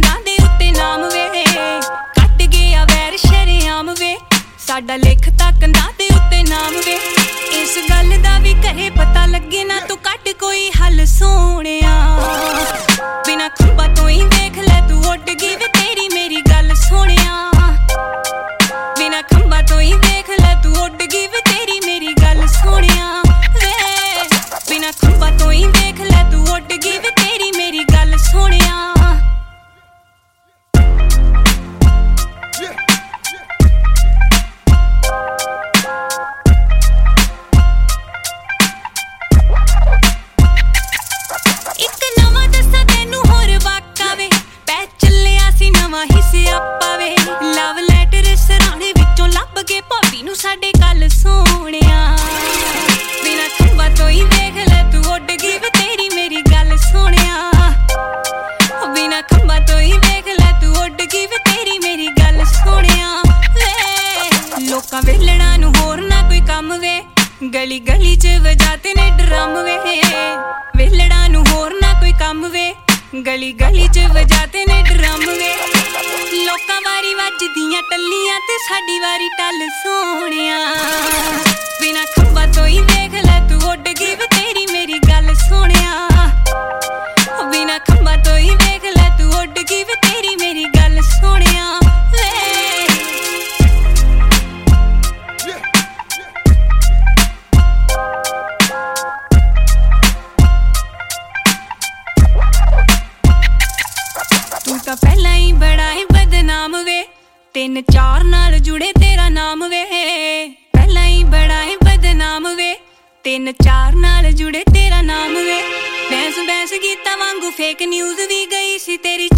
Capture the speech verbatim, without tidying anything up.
ਕੰਧਾਂ ਦੇ ਉੱਤੇ ਨਾਮ ਵੇ ਕੱਟ ਗਿਆ ਵੈਰ ਸ਼ਰੇਆਮ ਵੇ ਸਾਡਾ ਲਿਖਤਾ ਕੰਧਾਂ ਦੇ ਉੱਤੇ ਨਾਮ ਵੇ ਇਸ ਗੱਲ ਦਾ ਵੀ ਕਹੇ ਪਤਾ ਲੱਗੇ ਨਾ ਤੂੰ ਕੱਢ ਕੋਈ ਹੱਲ ਸੋਹਣਿਆ ਬਿਨਾਂ ਖੰਭਾਂ ਤੋਂ ਹੀ ਵੇਖ ਲੈ ਤੂੰ ਉੱਡ ਗਈ ਵੇ ਤੇਰੀ ਮੇਰੀ ਗੱਲ ਸੋਹਣਿਆ ਬਿਨਾਂ ਖੰਭਾਂ ਤੋਂ ਹੀ ਵੇਖ ਲੈ ਤੂੰ ਉੱਡ ਗਈ ਵੇ ਤੇਰੀ ਮੇਰੀ ਗੱਲ ਸੋਹਣਿਆ ਵੇ ਬਿਨਾਂ ਖੰਭਾਂ ਤੋਂ ਹੀ ਵੇਖ ਲੈ ਤੂੰ ਉੱਡ ਗਈ ਵੇ ਤੇਰੀ ਮੇਰੀ ਗੱਲ ਸੋਹਣਿਆ ਲਵ ਲੈਟਰ ਸਰਾਣੇ ਵਿੱਚੋਂ ਲੱਭ ਕੇ ਭਾਬੀ ਨੂੰ ਸਾਡੇ ਗੱਲ ਸੋਹਣਿਆ ਬਿਨਾਂ ਖੰਭਾਂ ਤੋਂ ਹੀ ਵੇਖ ਲੈ ਤੂੰ ਉੱਡ ਗਈ ਵੇ ਤੇਰੀ ਮੇਰੀ ਗੱਲ ਸੋਹਣਿਆ ਬਿਨਾਂ ਖੰਭਾਂ ਤੋਂ ਹੀ ਵੇਖ ਲੈ ਤੂੰ ਉੱਡ ਗਈ ਵੇ ਤੇਰੀ ਮੇਰੀ ਗੱਲ ਸੋਹਣਿਆ ਵੇ ਲੋਕਾਂ ਵੇਲਣਾ ਨੂੰ ਹੋਰ ਨਾ ਕੋਈ ਕੰਮ ਵੇ ਗਲੀ ਗਲੀ ਚ ਵਜਾਤੇ ਨੇ ਡਰਮ ਵੇ ਵੇਲਣਾ ਨੂੰ ਹੋਰ ਨਾ ਕੋਈ ਕੰਮ ਵੇ ਗਲੀ ਗਲੀ ਚ ਵਜਾਤੇ ਨੇ ਡਰਮ ਵੇ ਲੋਕਾਂ ਵਾਰੀ ਵੱਜਦੀਆਂ ਟੱਲੀਆਂ ਤੇ ਸਾਡੀ ਵਾਰੀ ਟੱਲ ਸੋਹਣਿਆ ਬਿਨਾਂ ਖੰਭਾਂ ਤੋਂ ਹੀ ਵੇਖ ਲੈ ਤੂੰ ਉੱਡ ਗਈ ਵੇ ਤੇਰੀ ਮੇਰੀ ਗੱਲ ਸੋਹਣਿਆ ਬਿਨਾਂ ਖੰਭਾਂ ਤੋਂ ਹੀ ਵੇਖ ਲੈ ਤੂੰ ਉੱਡ ਗਈ ਵੇ ਤੇਰੀ ਮੇਰੀ ਗੱਲ ਸੋਹਣਿਆ ਵੇ ਤੂੰ ਤਾਂ ਪਹਿਲਾਂ ਹੀ ਬੜਾ ਹੀ ਬਦਨਾਮ ਵੇ ਤਿੰਨ ਚਾਰ ਨਾਲ ਜੁੜੇ ਤੇਰਾ ਨਾਮ ਵੇ ਪਹਿਲਾਂ ਹੀ ਬੜਾ ਹੀ ਬਦਨਾਮ ਵੇ ਤਿੰਨ ਚਾਰ ਨਾਲ ਜੁੜੇ ਤੇਰਾ ਨਾਮ ਵੇ ਬੈਂਸ ਬੈਂਸ ਗੀਤਾਂ ਵਾਂਗੂ ਫੇਕ ਨਿਊਜ਼ ਵੀ ਗਈ ਸੀ ਤੇਰੀ